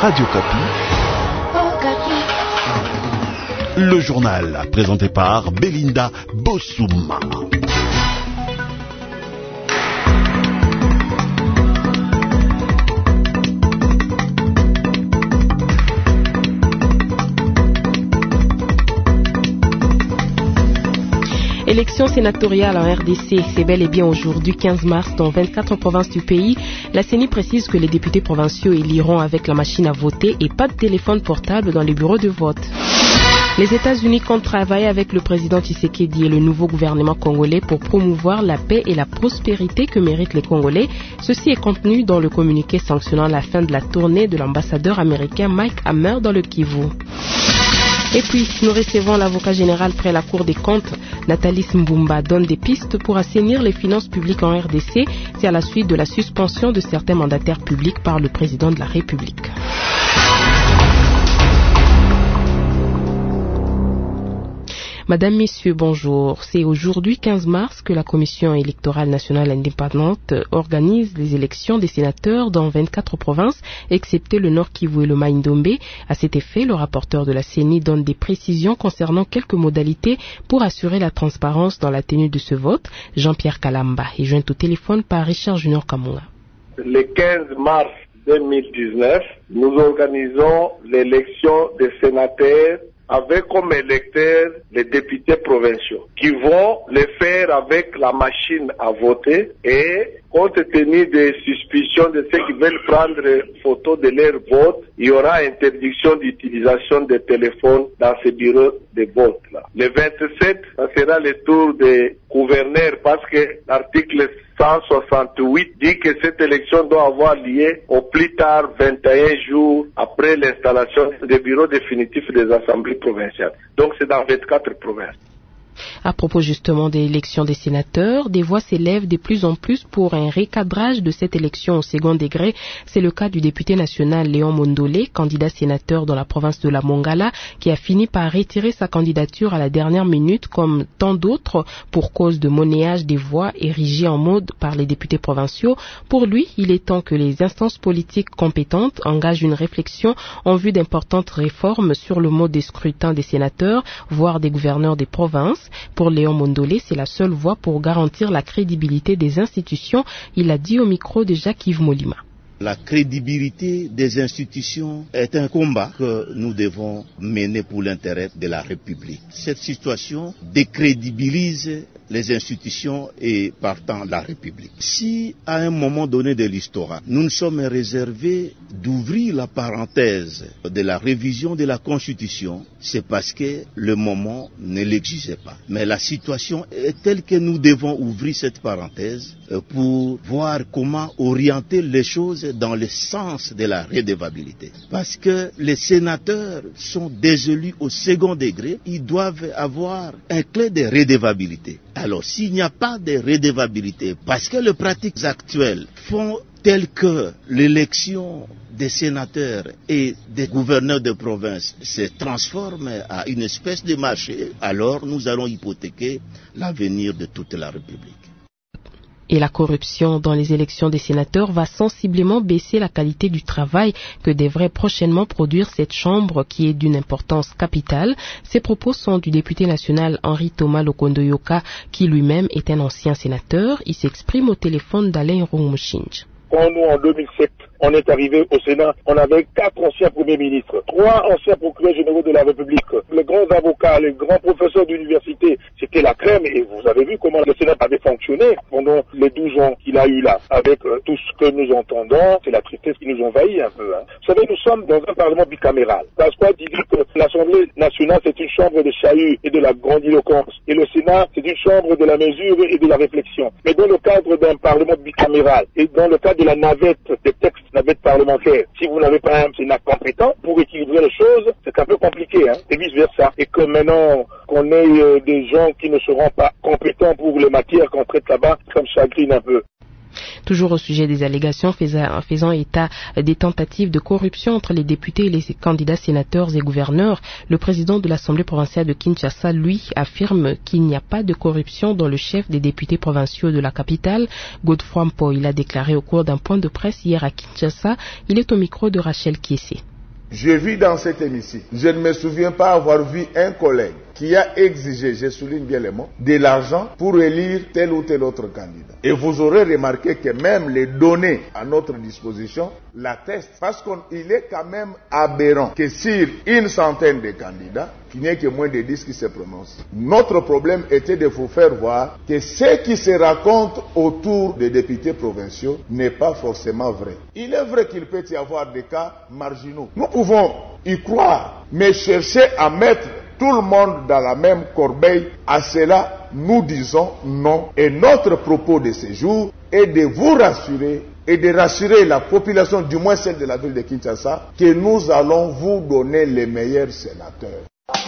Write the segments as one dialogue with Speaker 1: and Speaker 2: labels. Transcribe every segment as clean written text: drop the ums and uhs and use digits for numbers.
Speaker 1: Radio Kapi. Le journal présenté par Belinda Bossouma.
Speaker 2: Élection sénatoriale en RDC, c'est bel et bien aujourd'hui 15 mars dans 24 provinces du pays. La CENI précise que les députés provinciaux éliront avec la machine à voter et pas de téléphone portable dans les bureaux de vote. Les États-Unis comptent travailler avec le président Tshisekedi et le nouveau gouvernement congolais pour promouvoir la paix et la prospérité que méritent les Congolais. Ceci est contenu dans le communiqué sanctionnant la fin de la tournée de l'ambassadeur américain Mike Hammer dans le Kivu. Et puis, nous recevons l'avocat général près la Cour des comptes. Nathalie Mbumba donne des pistes pour assainir les finances publiques en RDC. C'est à la suite de la suspension de certains mandataires publics par le président de la République. Madame, Messieurs, bonjour. C'est aujourd'hui 15 mars que la Commission électorale nationale indépendante organise les élections des sénateurs dans 24 provinces, excepté le Nord Kivu et le Mai-Ndombe. À cet effet, le rapporteur de la CENI donne des précisions concernant quelques modalités pour assurer la transparence dans la tenue de ce vote. Jean-Pierre Kalamba est joint au téléphone par Richard Junior Kamula.
Speaker 3: Le 15 mars 2019, nous organisons l'élection des sénateurs avec comme électeurs les députés provinciaux qui vont le faire avec la machine à voter et compte tenu des suspicions de ceux qui veulent prendre photo de leur vote, il y aura interdiction d'utilisation des téléphones dans ces bureaux de vote-là. Le 27, ça sera le tour des gouverneurs parce que l'article 168 dit que cette élection doit avoir lieu au plus tard 21 jours après l'installation des bureaux définitifs des assemblées provinciales. Donc c'est dans 24 provinces.
Speaker 2: À propos justement des élections des sénateurs, des voix s'élèvent de plus en plus pour un recadrage de cette élection au second degré. C'est le cas du député national Léon Mondolé, candidat sénateur dans la province de la Mongala, qui a fini par retirer sa candidature à la dernière minute comme tant d'autres pour cause de monnayage des voix érigées en mode par les députés provinciaux. Pour lui, il est temps que les instances politiques compétentes engagent une réflexion en vue d'importantes réformes sur le mode de scrutin des sénateurs, voire des gouverneurs des provinces. Pour Léon Mondolé, c'est la seule voie pour garantir la crédibilité des institutions, il a dit au micro de Jacques-Yves Molima.
Speaker 4: La crédibilité des institutions est un combat que nous devons mener pour l'intérêt de la République. Cette situation décrédibilise les institutions et partant la République. Si à un moment donné de l'histoire, nous nous sommes réservés d'ouvrir la parenthèse de la révision de la Constitution, c'est parce que le moment ne l'exigeait pas. Mais la situation est telle que nous devons ouvrir cette parenthèse pour voir comment orienter les choses dans le sens de la redevabilité. Parce que les sénateurs sont désolus au second degré, ils doivent avoir un clé de redevabilité. Alors, s'il n'y a pas de redevabilité, parce que les pratiques actuelles font telles que l'élection des sénateurs et des gouverneurs de province se transforme à une espèce de marché, alors nous allons hypothéquer l'avenir de toute la République.
Speaker 2: Et la corruption dans les élections des sénateurs va sensiblement baisser la qualité du travail que devrait prochainement produire cette chambre qui est d'une importance capitale. Ces propos sont du député national Henri Thomas Lokondoyoka qui lui-même est un ancien sénateur. Il s'exprime au téléphone d'Alain Roumouchinj.
Speaker 3: Quand nous, en 2007, on est arrivé au Sénat, on avait 4 anciens premiers ministres, 3 anciens procureurs généraux de la République, les grands avocats, les grands professeurs d'université, c'était la crème et vous avez vu comment le Sénat avait fonctionné pendant les 12 ans qu'il a eu là. Avec tout ce que nous entendons, c'est la tristesse qui nous envahit un peu. Vous savez, nous sommes dans un parlement bicaméral. Pasqua dit que l'Assemblée nationale c'est une chambre de chahut et de la grandiloquence et le Sénat c'est une chambre de la mesure et de la réflexion. Mais dans le cadre d'un parlement bicaméral et dans le cadre de la navette des textes, navette parlementaire, si vous n'avez pas un Sénat compétent pour équilibrer les choses, c'est un peu compliqué, et vice-versa. Et que maintenant qu'on ait des gens qui ne seront pas compétents pour les matières qu'on traite là-bas, ça me chagrine un peu.
Speaker 2: Toujours au sujet des allégations faisant état des tentatives de corruption entre les députés et les candidats sénateurs et gouverneurs, le président de l'Assemblée provinciale de Kinshasa, lui, affirme qu'il n'y a pas de corruption dans le chef des députés provinciaux de la capitale. Godefroy Mpo, il a déclaré au cours d'un point de presse hier à Kinshasa. Il est au micro de Rachel Kiessé.
Speaker 5: Je vis dans cet hémicycle. Je ne me souviens pas avoir vu un collègue qui a exigé, je souligne bien les mots, de l'argent pour élire tel ou tel autre candidat. Et vous aurez remarqué que même les données à notre disposition l'attestent, parce qu'il est quand même aberrant que sur une centaine de candidats, qu'il n'y ait que moins de 10 qui se prononcent. Notre problème était de vous faire voir que ce qui se raconte autour des députés provinciaux n'est pas forcément vrai. Il est vrai qu'il peut y avoir des cas marginaux. Nous pouvons y croire, mais chercher à mettre tout le monde dans la même corbeille, à cela, nous disons non. Et notre propos de ce jour est de vous rassurer et de rassurer la population, du moins celle de la ville de Kinshasa, que nous allons vous donner les meilleurs sénateurs.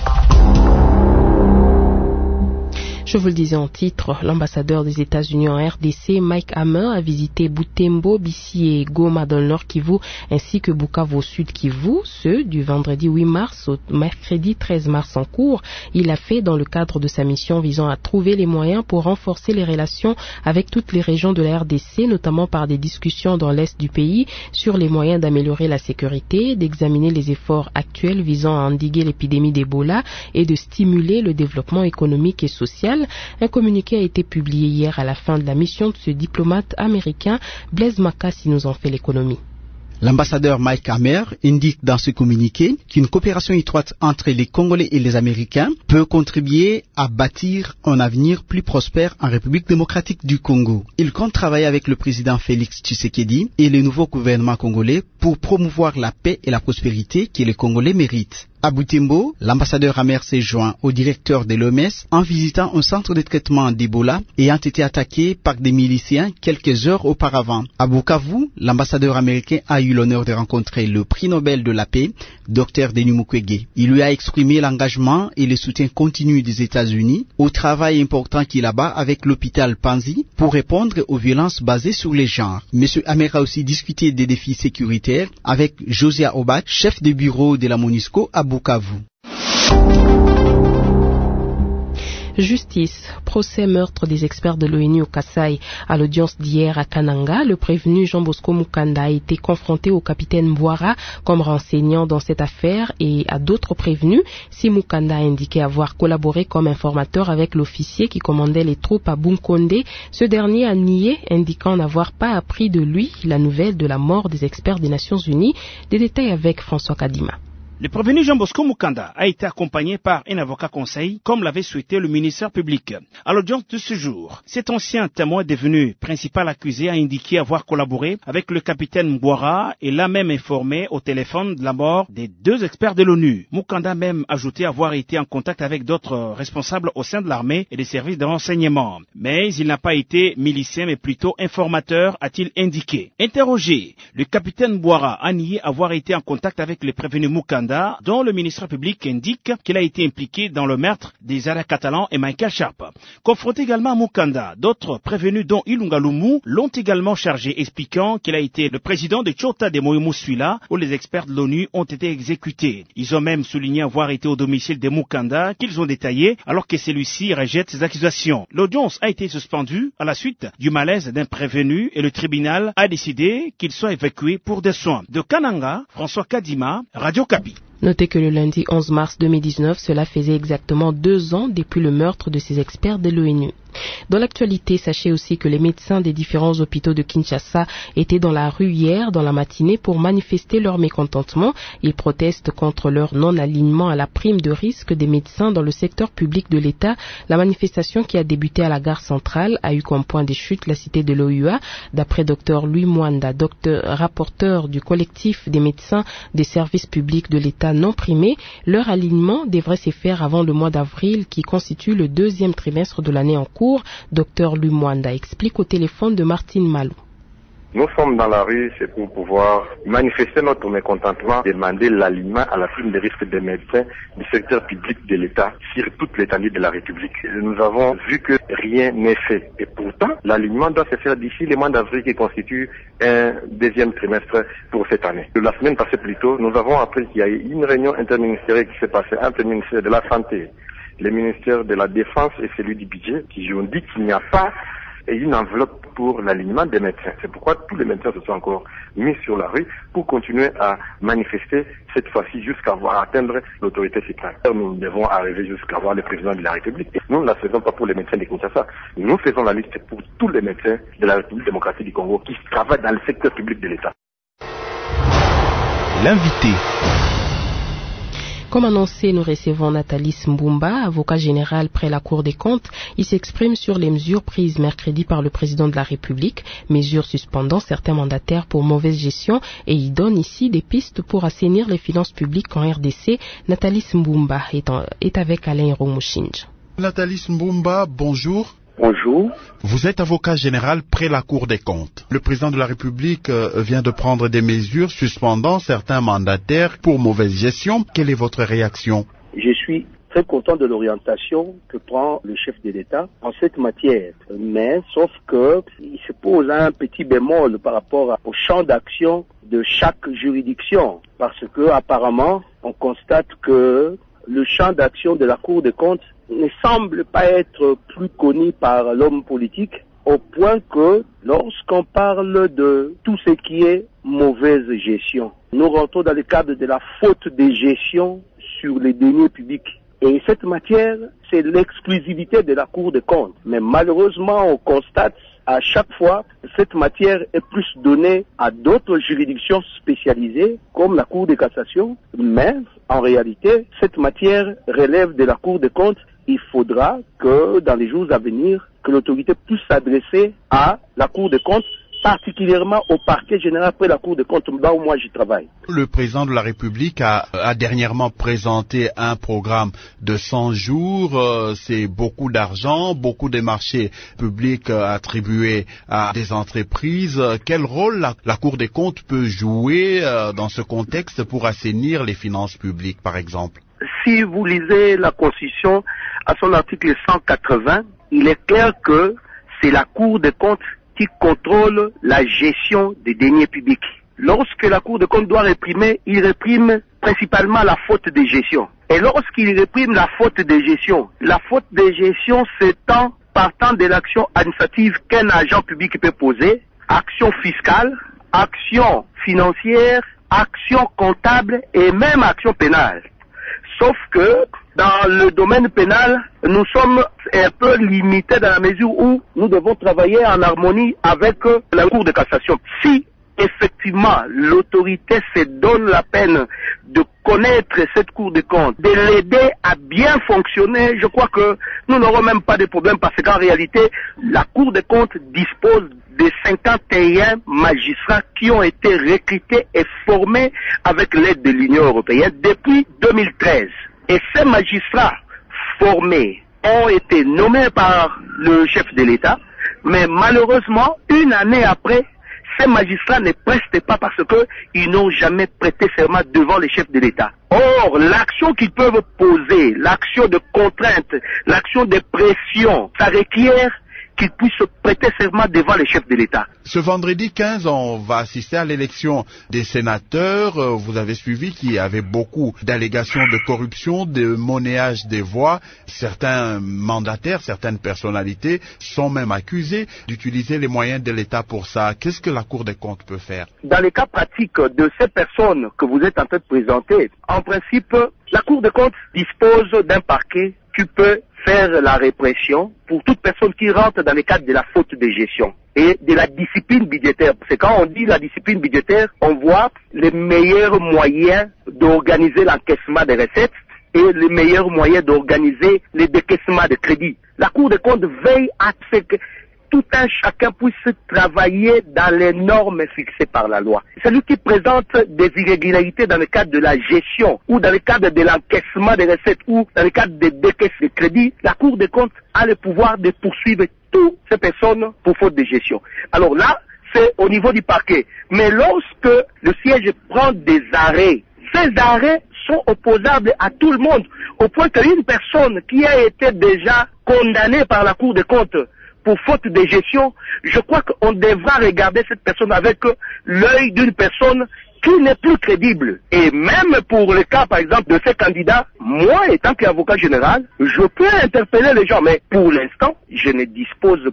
Speaker 2: Je vous le disais en titre, l'ambassadeur des États-Unis en RDC, Mike Hammer, a visité Butembo, Bissi et Goma dans le Nord Kivu, ainsi que Bukavu au Sud Kivu, ce du vendredi 8 mars au mercredi 13 mars en cours. Il l'a fait dans le cadre de sa mission visant à trouver les moyens pour renforcer les relations avec toutes les régions de la RDC, notamment par des discussions dans l'Est du pays sur les moyens d'améliorer la sécurité, d'examiner les efforts actuels visant à endiguer l'épidémie d'Ebola et de stimuler le développement économique et social. Un communiqué a été publié hier à la fin de la mission de ce diplomate américain. Blaise Makassi nous en fait l'économie.
Speaker 6: L'ambassadeur Mike Hammer indique dans ce communiqué qu'une coopération étroite entre les Congolais et les Américains peut contribuer à bâtir un avenir plus prospère en République démocratique du Congo. Il compte travailler avec le président Félix Tshisekedi et le nouveau gouvernement congolais pour promouvoir la paix et la prospérité que les Congolais méritent. À Butembo, l'ambassadeur Hammer s'est joint au directeur de l'OMS en visitant un centre de traitement d'Ebola ayant été attaqué par des miliciens quelques heures auparavant. À Bukavu, l'ambassadeur américain a eu l'honneur de rencontrer le prix Nobel de la paix, Dr Denis Mukwege. Il lui a exprimé l'engagement et le soutien continu des États-Unis au travail important qu'il abat avec l'hôpital Panzi pour répondre aux violences basées sur les genres. M. Hammer a aussi discuté des défis sécuritaires avec Josiah Obat, chef de bureau de la MONUSCO à Bukavu.
Speaker 2: Justice, procès meurtre des experts de l'ONU au Kasaï. À l'audience d'hier à Kananga, le prévenu Jean Bosco Mukanda a été confronté au capitaine Mbouara comme renseignant dans cette affaire et à d'autres prévenus. Si Mukanda a indiqué avoir collaboré comme informateur avec l'officier qui commandait les troupes à Bunkonde, ce dernier a nié, indiquant n'avoir pas appris de lui la nouvelle de la mort des experts des Nations Unies. Des détails avec François Kadima.
Speaker 7: Le prévenu Jean Bosco Mukanda a été accompagné par un avocat conseil, comme l'avait souhaité le ministère public. À l'audience de ce jour, cet ancien témoin devenu principal accusé a indiqué avoir collaboré avec le capitaine Mbouara et l'a même informé au téléphone de la mort des 2 experts de l'ONU. Mukanda a même ajouté avoir été en contact avec d'autres responsables au sein de l'armée et des services de renseignement. Mais il n'a pas été milicien mais plutôt informateur, a-t-il indiqué. Interrogé, le capitaine Mbouara a nié avoir été en contact avec le prévenu Mukanda, dont le ministère public indique qu'il a été impliqué dans le meurtre des Arabes catalans et Michael Sharp. Confronté également à Mukanda, d'autres prévenus dont Ilunga Lumu l'ont également chargé, expliquant qu'il a été le président de Tchota de Moïmoussuila où les experts de l'ONU ont été exécutés. Ils ont même souligné avoir été au domicile de Mukanda qu'ils ont détaillé alors que celui-ci rejette ces accusations. L'audience a été suspendue à la suite du malaise d'un prévenu et le tribunal a décidé qu'il soit évacué pour des soins. De Kananga, François Kadima, Radio Kapi.
Speaker 2: Notez que le lundi 11 mars 2019, cela faisait exactement 2 ans depuis le meurtre de ces experts de l'ONU. Dans l'actualité, sachez aussi que les médecins des différents hôpitaux de Kinshasa étaient dans la rue hier dans la matinée pour manifester leur mécontentement. Ils protestent contre leur non-alignement à la prime de risque des médecins dans le secteur public de l'État. La manifestation qui a débuté à la gare centrale a eu comme point de chute la cité de l'OUA. D'après Dr Louis Mwanda, rapporteur du collectif des médecins des services publics de l'État non primés, leur alignement devrait se faire avant le mois d'avril qui constitue le 2e trimestre de l'année en cours. Dr Lumwanda explique au téléphone de Martine Malou.
Speaker 8: Nous sommes dans la rue, c'est pour pouvoir manifester notre mécontentement, demander l'alignement à la prime de risque des médecins du secteur public de l'État sur toute l'étendue de la République. Nous avons vu que rien n'est fait. Et pourtant, l'alignement doit se faire d'ici le mois d'avril qui constitue un 2e trimestre pour cette année. La semaine passée plutôt, nous avons appris qu'il y a eu une réunion interministérielle qui s'est passée entre le ministère de la Santé, le ministère de la Défense et celui du Budget, qui ont dit qu'il n'y a pas et une enveloppe pour l'alignement des médecins. C'est pourquoi tous les médecins se sont encore mis sur la rue pour continuer à manifester cette fois-ci jusqu'à voir atteindre l'autorité suprême. Nous devons arriver jusqu'à voir le président de la République. Et nous ne la faisons pas pour les médecins de Kinshasa. Nous faisons la liste pour tous les médecins de la République démocratique du Congo qui travaillent dans le secteur public de l'État.
Speaker 1: L'invité.
Speaker 2: Comme annoncé, nous recevons Nathalie Mbumba, avocat général près la Cour des comptes. Il s'exprime sur les mesures prises mercredi par le président de la République, mesures suspendant certains mandataires pour mauvaise gestion, et il donne ici des pistes pour assainir les finances publiques en RDC. Nathalie Mbumba est avec Alain Romouchinge.
Speaker 1: Nathalie Mbumba, bonjour.
Speaker 9: Bonjour.
Speaker 1: Vous êtes avocat général près la Cour des comptes. Le président de la République vient de prendre des mesures suspendant certains mandataires pour mauvaise gestion. Quelle est votre réaction?
Speaker 9: Je suis très content de l'orientation que prend le chef de l'État en cette matière. Mais sauf que il se pose un petit bémol par rapport au champ d'action de chaque juridiction. Parce que apparemment, on constate que le champ d'action de la Cour des comptes ne semble pas être plus connu par l'homme politique, au point que lorsqu'on parle de tout ce qui est mauvaise gestion, nous rentrons dans le cadre de la faute de gestion sur les deniers publics. Et cette matière, c'est l'exclusivité de la Cour des comptes. Mais malheureusement, on constate à chaque fois que cette matière est plus donnée à d'autres juridictions spécialisées, comme la Cour de cassation. Mais en réalité, cette matière relève de la Cour des comptes. Il faudra que dans les jours à venir, que l'autorité puisse s'adresser à la Cour des comptes, particulièrement au parquet général près la Cour des comptes, là où moi j'y travaille.
Speaker 1: Le président de la République a dernièrement présenté un programme de 100 jours. C'est beaucoup d'argent, beaucoup de marchés publics attribués à des entreprises. Quel rôle la Cour des comptes peut jouer dans ce contexte pour assainir les finances publiques, par exemple?
Speaker 9: Si vous lisez la Constitution, à son article 180, il est clair que c'est la Cour des comptes qui contrôle la gestion des deniers publics. Lorsque la Cour des comptes doit réprimer, il réprime principalement la faute de gestion. Et lorsqu'il réprime la faute de gestion s'étend partant de l'action administrative qu'un agent public peut poser, action fiscale, action financière, action comptable et même action pénale. Sauf que dans le domaine pénal, nous sommes un peu limités dans la mesure où nous devons travailler en harmonie avec la Cour de cassation. Si effectivement l'autorité se donne la peine de connaître cette Cour des comptes, de l'aider à bien fonctionner, je crois que nous n'aurons même pas de problème parce qu'en réalité, la Cour des comptes dispose de 51 magistrats qui ont été recrutés et formés avec l'aide de l'Union européenne depuis 2013. Et ces magistrats formés ont été nommés par le chef de l'État, mais malheureusement, une année après, ces magistrats ne prestent pas parce qu'ils n'ont jamais prêté serment devant le chef de l'État. Or, l'action qu'ils peuvent poser, l'action de contrainte, l'action de pression, ça requiert qu'ils puissent prêter serment devant les chefs de l'État.
Speaker 1: Ce vendredi 15, on va assister à l'élection des sénateurs. Vous avez suivi qu'il y avait beaucoup d'allégations de corruption, de monnayage des voix. Certains mandataires, certaines personnalités sont même accusés d'utiliser les moyens de l'État pour ça. Qu'est-ce que la Cour des comptes peut faire? Dans
Speaker 9: les cas pratiques de ces personnes que vous êtes en train de présenter, en principe, la Cour des comptes dispose d'un parquet qui peut faire la répression pour toute personne qui rentre dans le cadre de la faute de gestion et de la discipline budgétaire. Parce que quand on dit la discipline budgétaire, on voit les meilleurs moyens d'organiser l'encaissement des recettes et les meilleurs moyens d'organiser les décaissements de crédit. La Cour des comptes veille à ce que tout un chacun puisse travailler dans les normes fixées par la loi. Celui qui présente des irrégularités dans le cadre de la gestion ou dans le cadre de l'encaissement des recettes ou dans le cadre des décaisses de crédit, la Cour des comptes a le pouvoir de poursuivre toutes ces personnes pour faute de gestion. Alors là, c'est au niveau du parquet. Mais lorsque le siège prend des arrêts, ces arrêts sont opposables à tout le monde, au point qu'une personne qui a été déjà condamnée par la Cour des comptes pour faute de gestion, je crois qu'on devra regarder cette personne avec l'œil d'une personne qui n'est plus crédible. Et même pour le cas, par exemple, de ces candidats, moi, étant qu'avocat général, je peux interpeller les gens, mais pour l'instant, je ne dispose pas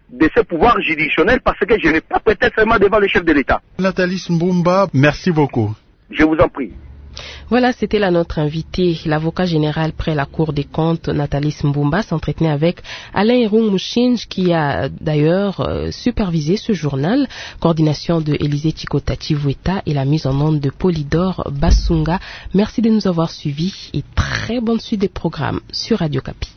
Speaker 9: de ce pouvoir juridictionnel parce que je n'ai pas prêté serment devant le chef de l'État.
Speaker 1: Nathalie Mbumba, merci beaucoup.
Speaker 9: Je vous en prie.
Speaker 2: Voilà, c'était là notre invité, l'avocat général près la Cour des comptes, Nathalie Mbumba, s'entretenait avec Alain Irung Mouchinj, qui a d'ailleurs supervisé ce journal, coordination de Élisée Chikotati Vueta et la mise en onde de Polydor Basunga. Merci de nous avoir suivis et très bonne suite des programmes sur Radio Kapi.